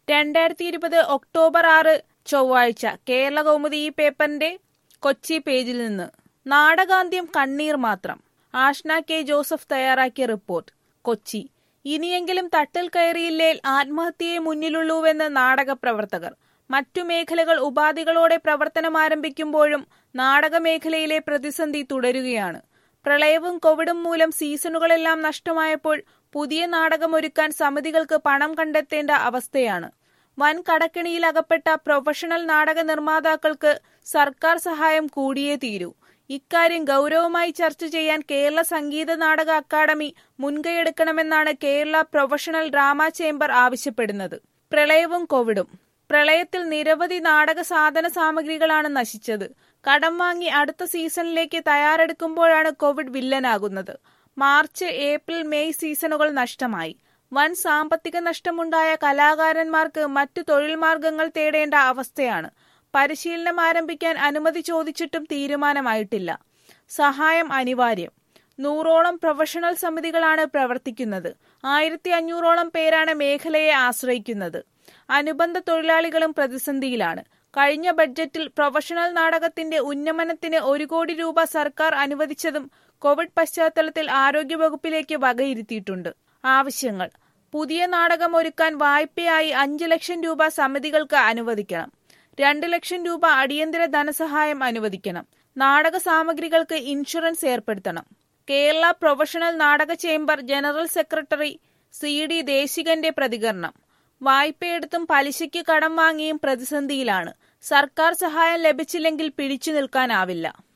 2020 October 6 ചൊവ്വാഴ്ച കേരളകൗമുദി ഈ പേപ്പറിന്റെ കൊച്ചി പേജിൽ നിന്ന് നാടകാന്ത്യം കണ്ണീർ മാത്രം. ആഷ്ന കെ ജോസഫ് തയ്യാറാക്കിയ റിപ്പോർട്ട്. കൊച്ചി. ഇനിയെങ്കിലും തട്ടിൽ കയറിയില്ലേൽ ആത്മഹത്യയെ മുന്നിലുള്ളൂവെന്ന് നാടകപ്രവർത്തകർ. മറ്റു മേഖലകൾ ഉപാധികളോടെ പ്രവർത്തനമാരംഭിക്കുമ്പോഴും നാടകമേഖലയിലെ പ്രതിസന്ധി തുടരുകയാണ്. പ്രളയവും കോവിഡും മൂലം സീസണുകളെല്ലാം നഷ്ടമായപ്പോൾ പുതിയ നാടകമൊരുക്കാൻ സമിതികൾക്ക് പണം കണ്ടെത്തേണ്ട അവസ്ഥയാണ്. വൻ കടക്കെണിയിൽ അകപ്പെട്ട പ്രൊഫഷണൽ നാടക നിർമ്മാതാക്കൾക്ക് സർക്കാർ സഹായം കൂടിയേ തീരൂ. ഇക്കാര്യം ഗൗരവമായി ചർച്ച ചെയ്യാൻ കേരള സംഗീത നാടക അക്കാദമി മുൻകൈയെടുക്കണമെന്നാണ് കേരള പ്രൊഫഷണൽ ഡ്രാമ ചേംബർ ആവശ്യപ്പെടുന്നത്. പ്രളയവും കോവിഡും. പ്രളയത്തിൽ നിരവധി നാടക സാധന സാമഗ്രികളാണ് നശിച്ചത്. കടം വാങ്ങി അടുത്ത സീസണിലേക്ക് തയ്യാറെടുക്കുമ്പോഴാണ് കോവിഡ് വില്ലനാകുന്നത്. മാർച്ച്, ഏപ്രിൽ, മെയ് സീസണുകൾ നഷ്ടമായി. വൻ സാമ്പത്തിക നഷ്ടമുണ്ടായ കലാകാരന്മാർക്ക് മറ്റു തൊഴിൽ മാർഗങ്ങൾ തേടേണ്ട അവസ്ഥയാണ്. പരിശീലനം ആരംഭിക്കാൻ അനുമതി ചോദിച്ചിട്ടും തീരുമാനമായിട്ടില്ല. സഹായം അനിവാര്യം. 100ഓളം പ്രൊഫഷണൽ സമിതികളാണ് പ്രവർത്തിക്കുന്നത്. 1500ഓളം പേരാണ് മേഖലയെ ആശ്രയിക്കുന്നത്. അനുബന്ധ തൊഴിലാളികളും പ്രതിസന്ധിയിലാണ്. കഴിഞ്ഞ ബഡ്ജറ്റിൽ പ്രൊഫഷണൽ നാടകത്തിന്റെ ഉന്നമനത്തിന് 1 കോടി രൂപ സർക്കാർ അനുവദിച്ചതും കോവിഡ് പശ്ചാത്തലത്തിൽ ആരോഗ്യവകുപ്പിലേക്ക് വകയിരുത്തിയിട്ടുണ്ട്. ആവശ്യങ്ങൾ: പുതിയ നാടകം ഒരുക്കാൻ വായ്പയായി 5 ലക്ഷം രൂപ സമിതികൾക്ക് അനുവദിക്കണം. 2 ലക്ഷം രൂപ അടിയന്തര ധനസഹായം അനുവദിക്കണം. നാടക സാമഗ്രികൾക്ക് ഇൻഷുറൻസ് ഏർപ്പെടുത്തണം. Kerala professional Nataka chamber general secretary CD ദേശികന്റെ പ്രതികരണം. വായ്പയെടുത്തും പലിശയ്ക്ക് കടം വാങ്ങിയും പ്രതിസന്ധിയിലാണ്. സർക്കാർ സഹായം ലഭിച്ചില്ലെങ്കിൽ പിടിച്ചു നിൽക്കാനാവില്ല.